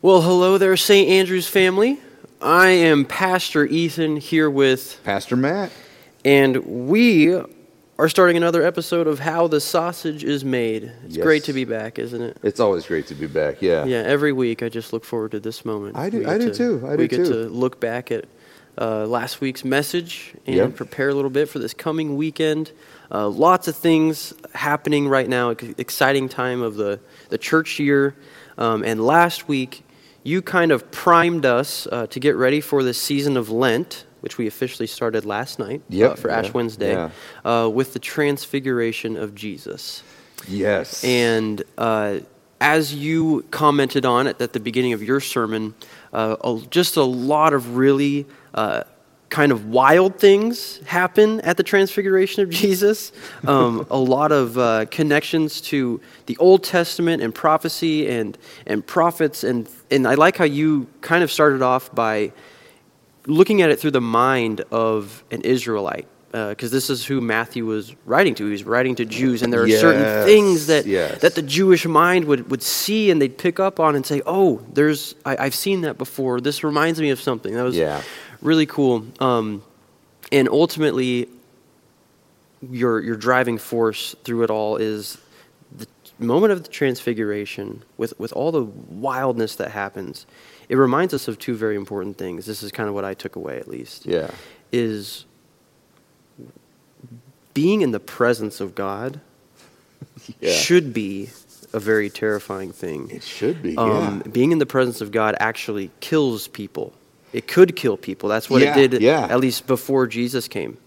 Well, hello there, St. Andrew's family. I am Pastor Ethan here with, Pastor Matt. and we are starting another episode of How the Sausage is Made. It's Yes. great to be back, isn't it? It's always great to be back, yeah. Yeah, every week I just look forward to this moment. I do too. We get to look back at last week's message and prepare a little bit for this coming weekend. Lots of things happening right now, exciting time of the church year. And last week, you kind of primed us to get ready for the season of Lent, which we officially started last night for Ash Wednesday, with the transfiguration of Jesus. Yes. And as you commented on it at the beginning of your sermon, just a lot of really kind of wild things happen at the transfiguration of Jesus. A lot of connections to the Old Testament and prophecy and prophets. And I like how you kind of started off by looking at it through the mind of an Israelite. Because this is who Matthew was writing to. He was writing to Jews, and there are certain things that the Jewish mind would see and they'd pick up on and say, oh, I've seen that before. This reminds me of something. That was really cool. And ultimately, your driving force through it all is the moment of the transfiguration with all the wildness that happens. It reminds us of two very important things. This is kind of what I took away, at least. Is being in the presence of God should be a very terrifying thing. It should be, Being in the presence of God actually kills people. It could kill people. That's what it did, at least before Jesus came.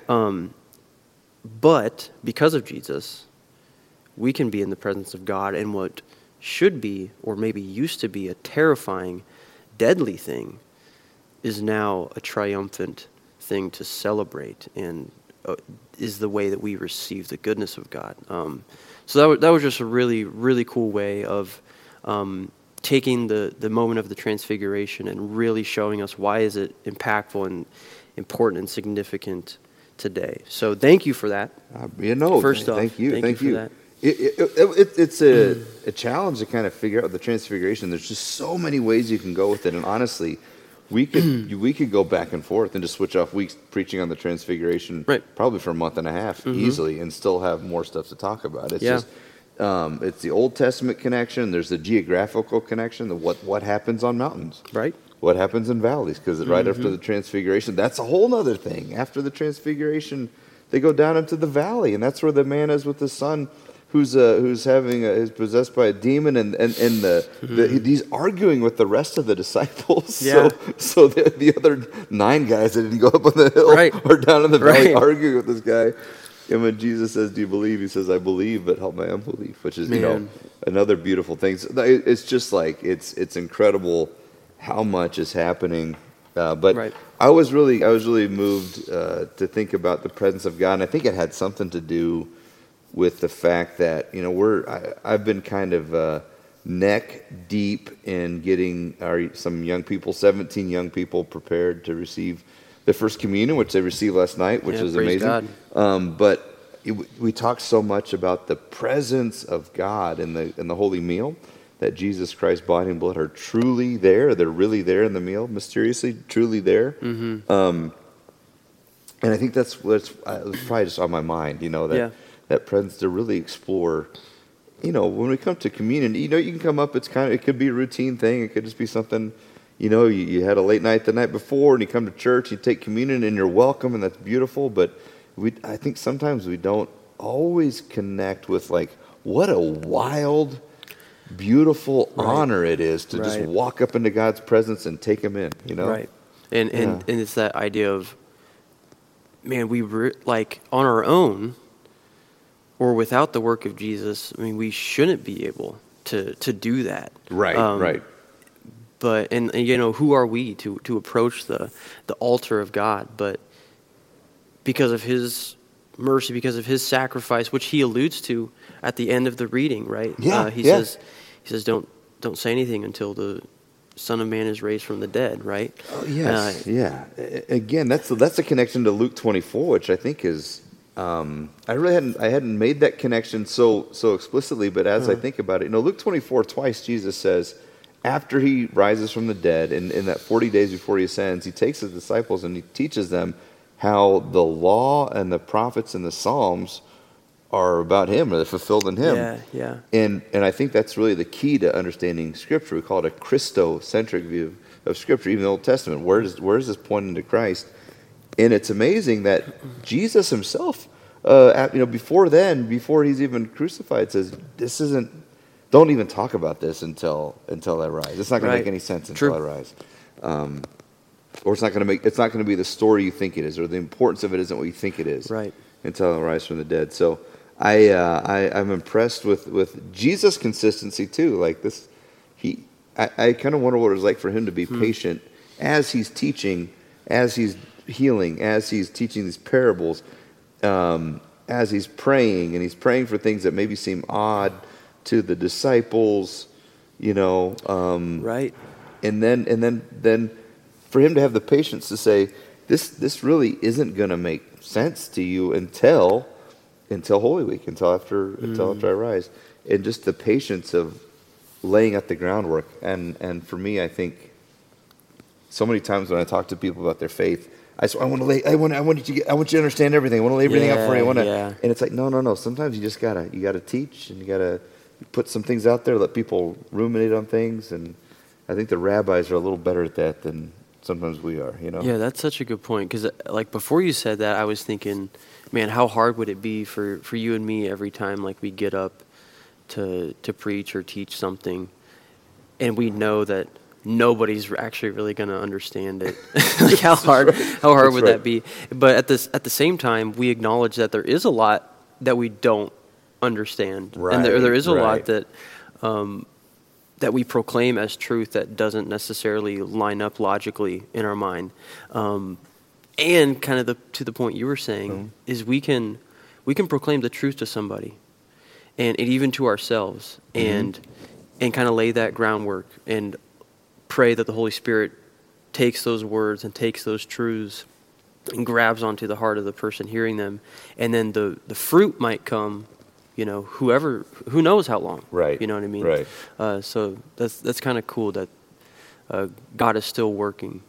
But because of Jesus, we can be in the presence of God, and what should be, or maybe used to be, a terrifying, deadly thing is now a triumphant thing to celebrate, and is the way that we receive the goodness of God. So that was just a really, really cool way of taking the moment of the transfiguration and really showing us why is it impactful and important and significant today. So thank you for that. First off, thank you for that. It's a challenge to kind of figure out the transfiguration. There's just so many ways you can go with it, and honestly, we could go back and forth and just switch off weeks preaching on the transfiguration, probably for a month and a half easily, and still have more stuff to talk about. It's just it's the Old Testament connection. There's the geographical connection. What happens on mountains, what happens in valleys, because right after the transfiguration, that's a whole other thing. After the transfiguration, they go down into the valley, and that's where the man is with the son who's is possessed by a demon, and he's arguing with the rest of the disciples. So the other 9 guys that didn't go up on the hill are down in the valley arguing with this guy. And when Jesus says, "Do you believe?" He says, "I believe, but help my unbelief," which is another beautiful thing. So it's just like it's incredible how much is happening. But I was really moved to think about the presence of God, and I think it had something to do with the fact that I've been kind of neck deep in getting some young people, 17 young people, prepared to receive the first communion, which they received last night, which is amazing. But we talk so much about the presence of God in the Holy Meal, that Jesus Christ's body and blood are truly there. They're really there in the meal, mysteriously, truly there. And I think that's probably just on my mind, that presence to really explore. When we come to communion, you can come up, it could be a routine thing. It could just be something, you had a late night the night before and you come to church, you take communion and you're welcome, and that's beautiful. But I think sometimes we don't always connect with what a wild, beautiful honor it is to just walk up into God's presence and take him in, And it's that idea of, man, we on our own, or without the work of Jesus, we shouldn't be able to do that. But who are we to approach the altar of God? But because of his mercy, because of his sacrifice, which he alludes to at the end of the reading, he says, don't say anything until the Son of Man is raised from the dead, right? Oh, yes, Again, that's a connection to Luke 24, which I think is I hadn't made that connection so explicitly, but as I think about it, Luke 24, twice Jesus says, after he rises from the dead, in that 40 days before he ascends, he takes his disciples and he teaches them how the law and the prophets and the Psalms are about him, or they're fulfilled in him. Yeah, yeah. And I think that's really the key to understanding Scripture. We call it a Christocentric view of Scripture, even the Old Testament. Where is this pointing to Christ? And it's amazing that Jesus himself, before he's even crucified, says, "This isn't. Don't even talk about this until I rise. It's not going to make any sense until I rise." Or it's not going to be the story you think it is, or the importance of it isn't what you think it is, Right. until I rise from the dead. So I'm impressed with Jesus' consistency too. Like this, I kind of wonder what it was like for him to be patient as he's teaching, as he's healing, as he's teaching these parables, as he's praying, and he's praying for things that maybe seem odd to the disciples, Right. and then for him to have the patience to say, this really isn't going to make sense to you until Holy Week, until after I rise, and just the patience of laying out the groundwork. And for me, I think so many times when I talk to people about their faith, I want you to understand everything. I want to lay everything out for you. And it's like, no. Sometimes you just gotta teach, and you gotta put some things out there, let people ruminate on things. And I think the rabbis are a little better at that than sometimes we are. Yeah, that's such a good point. Because like before you said that, I was thinking, man, how hard would it be for you and me every time like we get up to preach or teach something, and we know that nobody's actually really going to understand it. Like how hard would that be? But at the same time, we acknowledge that there is a lot that we don't understand, and there is a lot that that we proclaim as truth that doesn't necessarily line up logically in our mind. And kind of to the point you were saying is we can proclaim the truth to somebody, and even to ourselves, and kind of lay that groundwork and pray that the Holy Spirit takes those words and takes those truths and grabs onto the heart of the person hearing them, and then the fruit might come, who knows how long, right? You know what I mean? Right. So that's kind of cool that God is still working,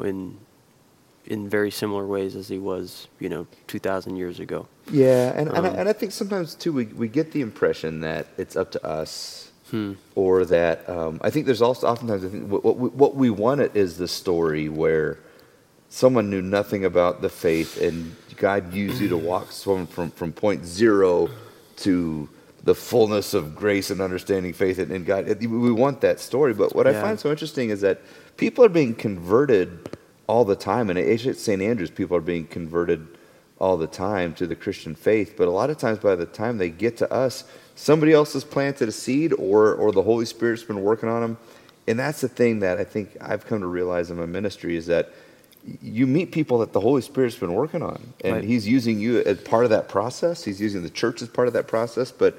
in very similar ways as he was, 2,000 years ago. Yeah, and I think sometimes too we get the impression that it's up to us. Or that I think there's also oftentimes I think what we want is the story where someone knew nothing about the faith and God used you to walk someone from point zero to the fullness of grace and understanding faith in God. We want that story, but what I find so interesting is that people are being converted all the time, and at St. Andrews, people are being converted all the time to the Christian faith. But a lot of times, by the time they get to us, somebody else has planted a seed, or the Holy Spirit's been working on them. And that's the thing that I think I've come to realize in my ministry is that you meet people that the Holy Spirit's been working on, and He's using you as part of that process. He's using the church as part of that process. But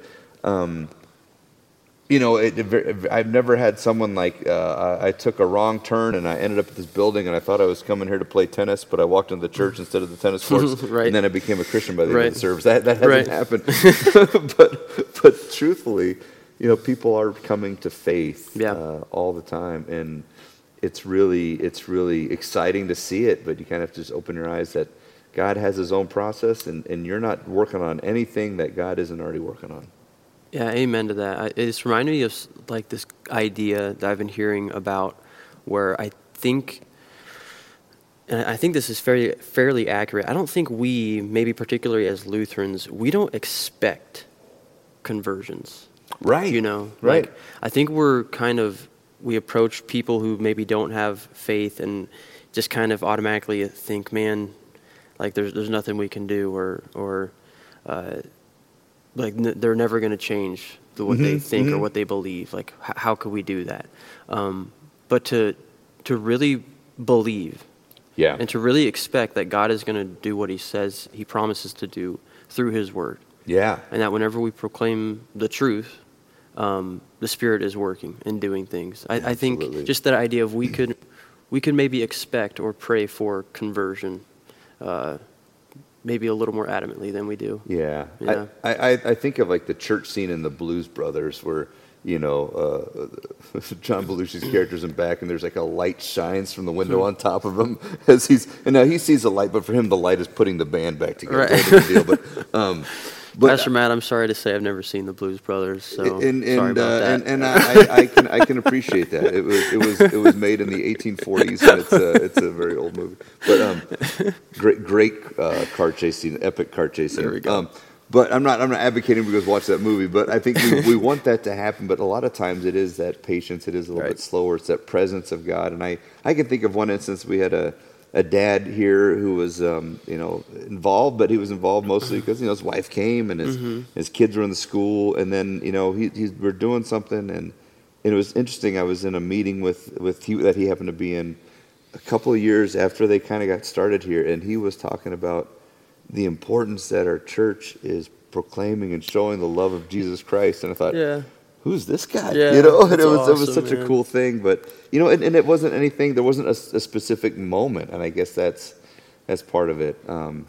I've never had someone like I took a wrong turn and I ended up at this building and I thought I was coming here to play tennis, but I walked into the church instead of the tennis courts, and then I became a Christian by the end of the service. That hasn't happened. but truthfully, people are coming to faith all the time, and it's really exciting to see it. But you kind of have to just open your eyes that God has His own process, and you're not working on anything that God isn't already working on. Yeah, amen to that. It's reminded me of like this idea that I've been hearing about, where I think this is fairly accurate. I don't think we, maybe particularly as Lutherans, we don't expect conversions. Right. Right. Like, I think we approach people who maybe don't have faith and just kind of automatically think, man, like there's nothing we can do, or like they're never going to change what they think or what they believe. Like, how could we do that? But to really believe, and to really expect that God is going to do what He says He promises to do through His Word. Yeah. And that whenever we proclaim the truth, the Spirit is working and doing things. I think just that idea of we could maybe expect or pray for conversion, maybe a little more adamantly than we do. Yeah. I think of like the church scene in the Blues Brothers, where John Belushi's character's in back, and there's like a light shines from the window on top of him as and now he sees a light, but for him the light is putting the band back together. Right. That's a big deal. But Pastor Matt, I'm sorry to say I've never seen the Blues Brothers, so sorry about that. And I can appreciate that. It was made in the 1840s, and it's a very old movie. But great car chase scene, epic car chase scene. There we go. But I'm not advocating because watch that movie. But I think we want that to happen. But a lot of times it is that patience. It is a little bit slower. It's that presence of God. And I can think of one instance. We had a dad here who was involved, but he was involved mostly because his wife came and his kids were in the school, and then we're doing something, and it was interesting. I was in a meeting that he happened to be in a couple of years after they kind of got started here, and he was talking about the importance that our church is proclaiming and showing the love of Jesus Christ, and I thought, who's this guy? Yeah, and it was awesome, such a cool thing. But and it wasn't anything. There wasn't a specific moment, and I guess that's part of it.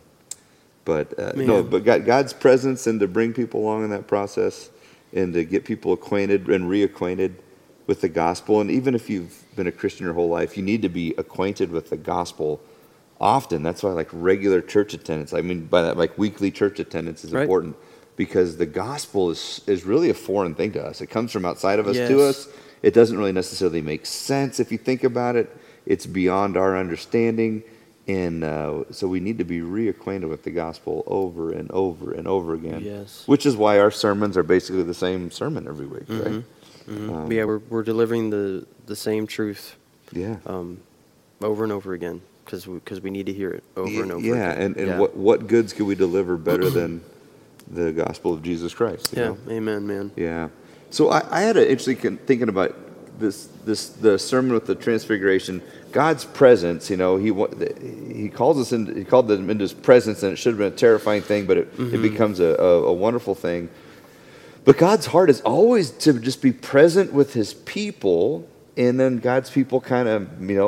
But God's presence, and to bring people along in that process, and to get people acquainted and reacquainted with the gospel. And even if you've been a Christian your whole life, you need to be acquainted with the gospel often. That's why regular church attendance. I mean by that weekly church attendance is important. Because the gospel is really a foreign thing to us. It comes from outside of us to us. It doesn't really necessarily make sense if you think about it. It's beyond our understanding. And so we need to be reacquainted with the gospel over and over and over again. Yes. Which is why our sermons are basically the same sermon every week, right? Mm-hmm. We're delivering the same truth over and over again because we need to hear it over and over again. And what goods could we deliver better than the gospel of Jesus Christ? Amen, man. Yeah. So I had an interesting thinking about the sermon with the transfiguration. God's presence, he calls us in. He called them into his presence, and it should have been a terrifying thing, but it becomes a wonderful thing. But God's heart is always to just be present with his people. And then God's people God's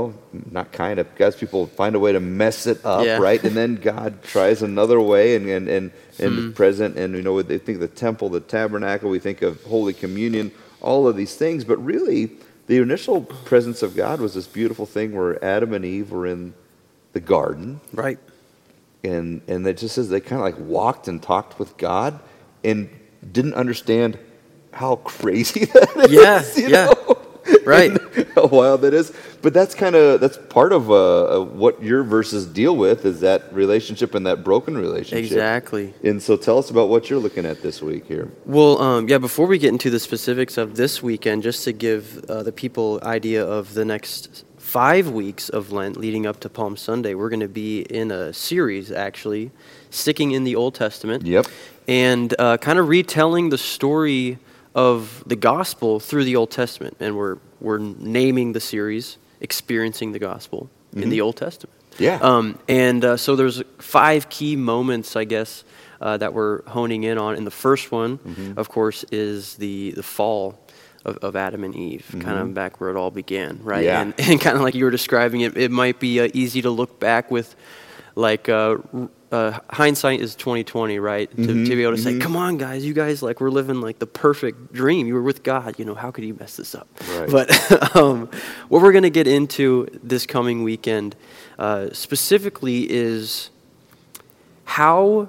people find a way to mess it up, right? And then God tries another way and is present. And they think of the temple, the tabernacle, we think of Holy Communion, all of these things. But really, the initial presence of God was this beautiful thing where Adam and Eve were in the garden. Right. And it just says they kind of walked and talked with God and didn't understand how crazy that is. Yeah. Right. How wild that is. But that's part of what your verses deal with, is that relationship and that broken relationship. Exactly. And so tell us about what you're looking at this week here. Well, before we get into the specifics of this weekend, just to give the people idea of the next 5 weeks of Lent leading up to Palm Sunday, we're going to be in a series, actually, sticking in the Old Testament. Yep. And kind of retelling the story of the gospel through the Old Testament, and we're naming the series "Experiencing the Gospel in the Old Testament." Yeah. So there's 5 key moments, I guess, that we're honing in on. And the first one, of course, is the fall of Adam and Eve, kind of back where it all began, right? Yeah. And kind of like you were describing it, it might be easy to look back with hindsight is 20/20, right? To be able to say, come on, guys, you guys we're living the perfect dream. You were with God. How could you mess this up? Right. But what we're going to get into this coming weekend specifically is how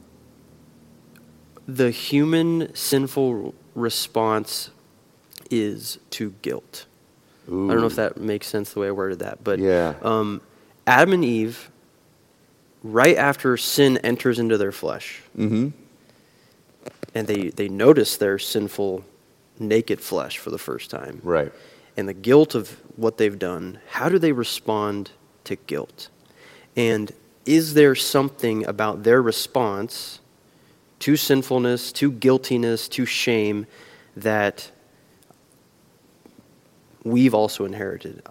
the human sinful response is to guilt. Ooh. I don't know if that makes sense the way I worded that, but Adam and Eve, right after sin enters into their flesh, and they notice their sinful, naked flesh for the first time, right, and the guilt of what they've done, how do they respond to guilt? And is there something about their response to sinfulness, to guiltiness, to shame that we've also inherited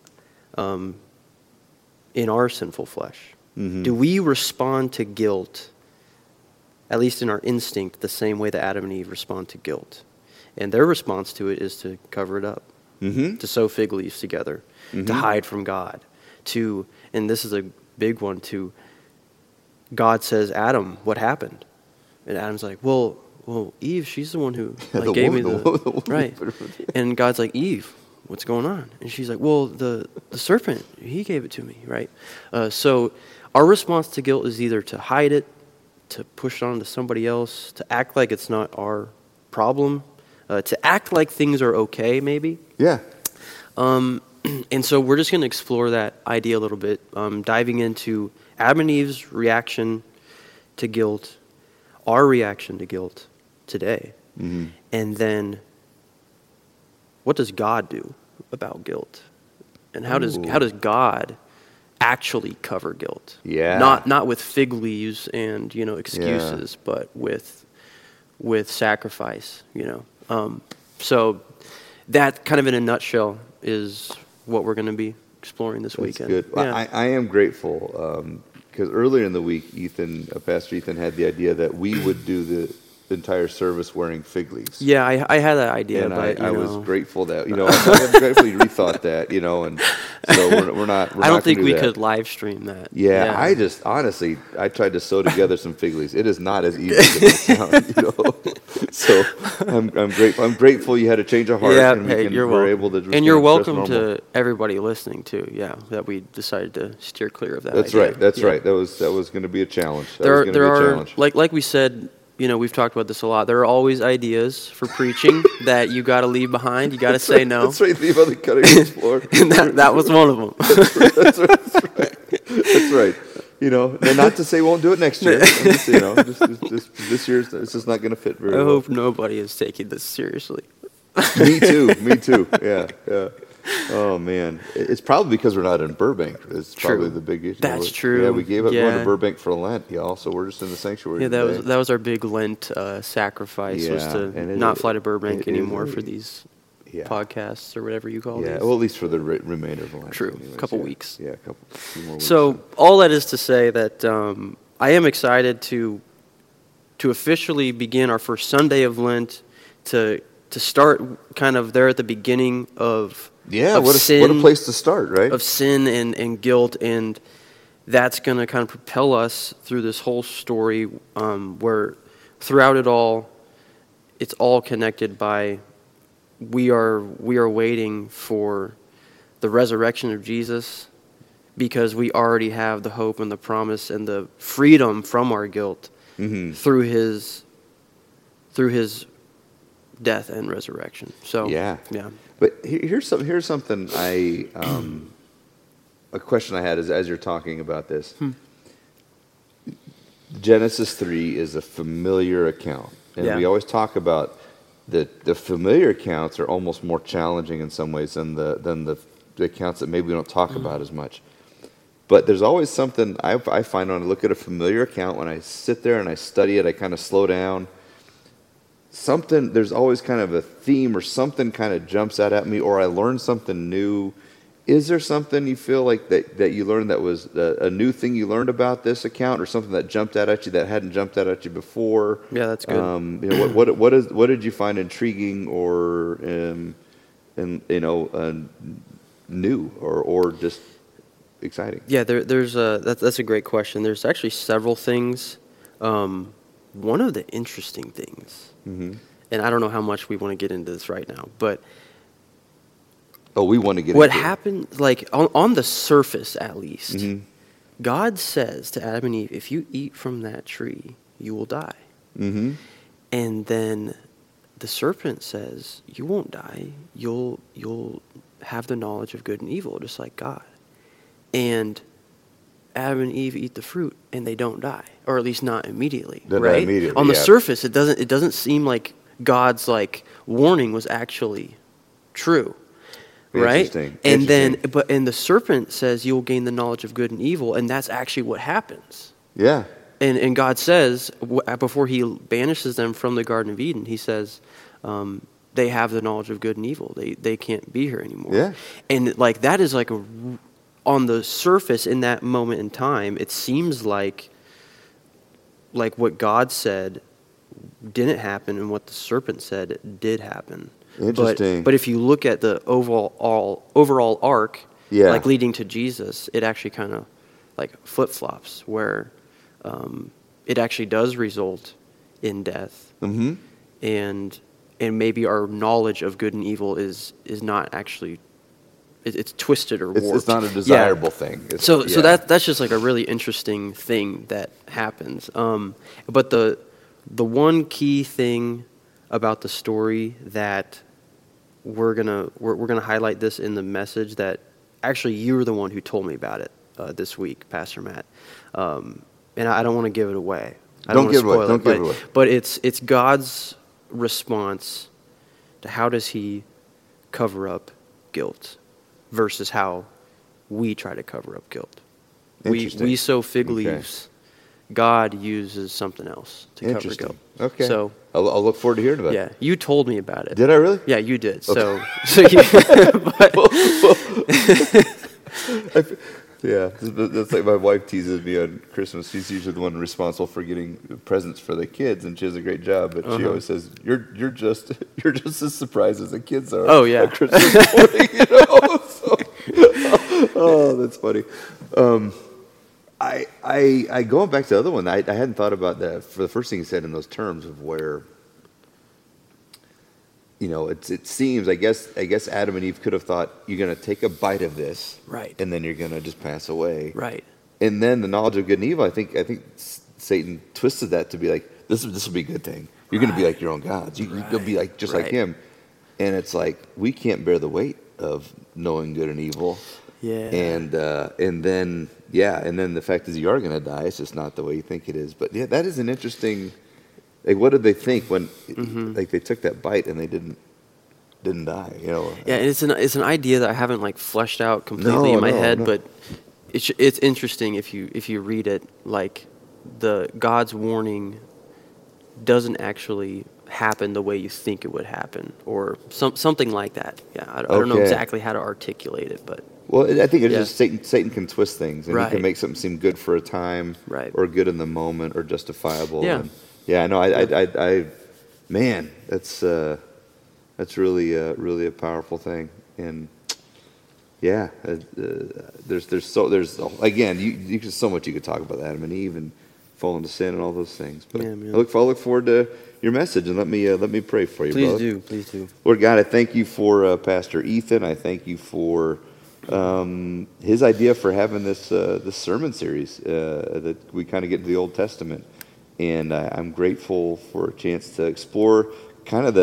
in our sinful flesh? Do we respond to guilt, at least in our instinct, the same way that Adam and Eve respond to guilt? And their response to it is to cover it up, to sew fig leaves together, to hide from God, and this is a big one, God says, Adam, what happened? And Adam's like, well, well, Eve, she's the one who Yeah, like gave me the the woman right. put her with it. And God's like, Eve, what's going on? And she's like, well, the serpent, he gave it to me, right? So our response to guilt is either to hide it, to push it on to somebody else, to act like it's not our problem, to act like things are okay, maybe. Yeah. And so we're just going to explore that idea a little bit, diving into Adam and Eve's reaction to guilt, our reaction to guilt today, and then what does God do about guilt, and how does God actually cover guilt? Yeah. Not with fig leaves and excuses, but with sacrifice. So that kind of in a nutshell is what we're going to be exploring this That's weekend. good. Yeah. I am grateful because earlier in the week, Pastor Ethan had the idea that we would do the entire service wearing fig leaves. Yeah, I had that idea, And but I was grateful that I'm grateful you rethought that, and so we're not. I don't think gonna we do that. could live stream that. Yeah, I just honestly, I tried to sew together some fig leaves. It is not as easy as it sounds, So I'm grateful. I'm grateful you had a change of heart. Yeah, and you're we're welcome. able to. And you're express welcome normal. to everybody listening too. Yeah, that we decided to steer clear of that. That's idea. right. That's Yeah. right. That was going to be a challenge. That There was are going there to be a are challenge. like we said. We've talked about this a lot. There are always ideas for preaching that you got to leave behind. You got to say no. That's right. Leave on the cutting room floor. And that was one of them. That's right. And not to say we won't do it next year. Just this year, it's just not going to fit very I well. hope nobody is taking this seriously. Me too. Yeah. Oh man, it's probably because we're not in Burbank. It's probably True. the big issue. That's true. Yeah, we gave up going Yeah. to Burbank for Lent, y'all. So we're just in the sanctuary. Yeah, today. that was our big Lent sacrifice, was Yeah, to and not fly to Burbank it is anymore a- for these Yeah. podcasts or whatever you call Yeah, these. well, at least for the remainder of the Lent. True. anyways, Couple yeah. weeks. Yeah, few more weeks. So all that is to say that I am excited to officially begin our first Sunday of Lent, to start kind of there at the beginning of what a sin, place to start, right? of sin and guilt, and that's going to kind of propel us through this whole story, where throughout it all, it's all connected by we are waiting for the resurrection of Jesus, because we already have the hope and the promise and the freedom from our guilt through his death and resurrection. So Yeah. yeah. But here's something a question I had as you're talking about this. Genesis 3 is a familiar account, and Yeah. we always talk about the familiar accounts are almost more challenging in some ways than the accounts that maybe we don't talk about as much. But there's always something I find when I look at a familiar account, when I sit there and I study it, I kind of slow down. There's always kind of a theme or something kind of jumps out at me, or I learn something new. Is there something you feel like that you learned that was a new thing you learned about this account, or something that jumped out at you that hadn't jumped out at you before? Yeah, that's good. What did you find intriguing or new or just exciting? Yeah, that's a great question. There's actually several things. One of the interesting things, and I don't know how much we want to get into this right now, but we want to get what into it. happened, like on the surface at least, God says to Adam and Eve, if you eat from that tree, you will die. Mm-hmm. And then the serpent says, you won't die. You'll have the knowledge of good and evil, just like God. And Adam and Eve eat the fruit, and they don't die, or at least not immediately. Not right? immediately, On the yeah. surface, it doesn't seem like God's warning was actually true. Right? Interesting. And Interesting. then the serpent says you'll gain the knowledge of good and evil, and that's actually what happens. Yeah. And God says, before he banishes them from the Garden of Eden, he says, they have the knowledge of good and evil. They can't be here anymore. Yeah. And that is on the surface in that moment in time, it seems like what God said didn't happen and what the serpent said did happen. Interesting. But if you look at the overall arc, Yeah. leading to Jesus, it actually kind of flip-flops, where it actually does result in death, Mm-hmm. and maybe our knowledge of good and evil is not actually, it's twisted or warped. It's not a desirable thing. So that's just like a really interesting thing that happens. But the one key thing about the story that we're gonna highlight this in the message, that actually you were the one who told me about it this week, Pastor Matt. And I don't want to give it away. Don't give it away. But it's God's response to how does He cover up guilt versus how we try to cover up guilt. We sow fig leaves. God uses something else to cover guilt. Okay. So I'll look forward to hearing about it. Yeah, you told me about it. Did I really? Yeah, you did. Okay. Yeah, that's like my wife teases me on Christmas. She's usually the one responsible for getting presents for the kids, and she does a great job. But she always says, "You're just as surprised as the kids are." Oh yeah, at Christmas morning, you know. So, oh, that's funny. I going back to the other one. I hadn't thought about that. For the first thing you said in those terms of where, you know, it seems, I guess Adam and Eve could have thought, you're going to take a bite of this, right, and then you're going to just pass away, right. And then the knowledge of good and evil, I think Satan twisted that to be like, this will be a good thing. You're going to be like your own gods. You'll be like just like him, and it's like we can't bear the weight of knowing good and evil. Yeah, and then the fact is you are going to die. It's just not the way you think it is. But yeah, that is an interesting. Like, what did they think when, like, they took that bite and they didn't die? You know. Yeah, and it's an idea that I haven't like fleshed out completely in my head, but it's interesting if you read it. Like, the God's warning doesn't actually happen the way you think it would happen, or something like that. Yeah, I don't know exactly how to articulate it, but. Well, I think it's just Satan can twist things, and he can make something seem good for a time, or good in the moment, or justifiable. Yeah. And, yeah, no, I man, that's really a powerful thing, and yeah, there's again, you there's so much you could talk about Adam and Eve and fall into sin and all those things. But I look forward to your message, and let me pray for you, brother. Please do. Lord God, I thank you for Pastor Ethan. I thank you for his idea for having this sermon series that we kind of get into the Old Testament. And I'm grateful for a chance to explore kind of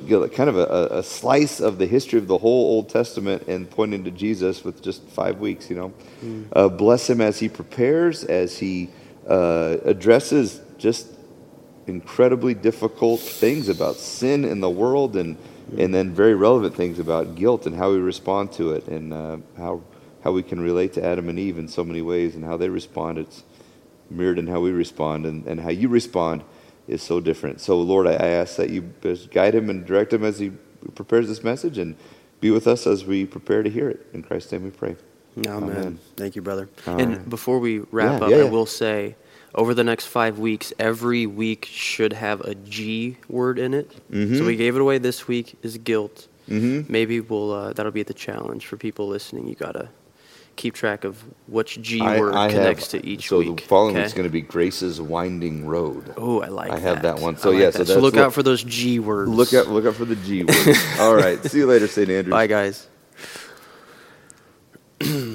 a slice of the history of the whole Old Testament and pointing to Jesus with just 5 weeks. You know, bless him as he prepares, as he addresses just incredibly difficult things about sin in the world, and then very relevant things about guilt and how we respond to it, and how we can relate to Adam and Eve in so many ways, and how they respond. It's mirrored in how we respond, and how you respond is so different. So, Lord, I ask that you guide him and direct him as he prepares this message, and be with us as we prepare to hear it. In Christ's name we pray. Amen. Thank you, brother. And before we wrap up, I will say, over the next 5 weeks, every week should have a G word in it. So we gave it away this week, is guilt. Maybe that'll be the challenge for people listening. You got to keep track of which G word connects to each week. So the following week's going to be Grace's Winding Road. Oh, I like that. I have that one. So so look out for those G words. Look out for the G words. All right. See you later, St. Andrews. Bye, guys.